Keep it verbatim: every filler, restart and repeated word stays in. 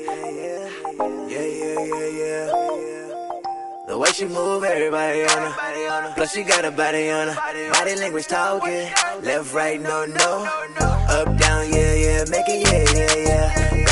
Yeah, yeah, yeah, yeah. The way she move, everybody on her. Plus she got a body on her. Body language talking. Left, right, no, no. Up, down, yeah, yeah. Make it, yeah, yeah, yeah.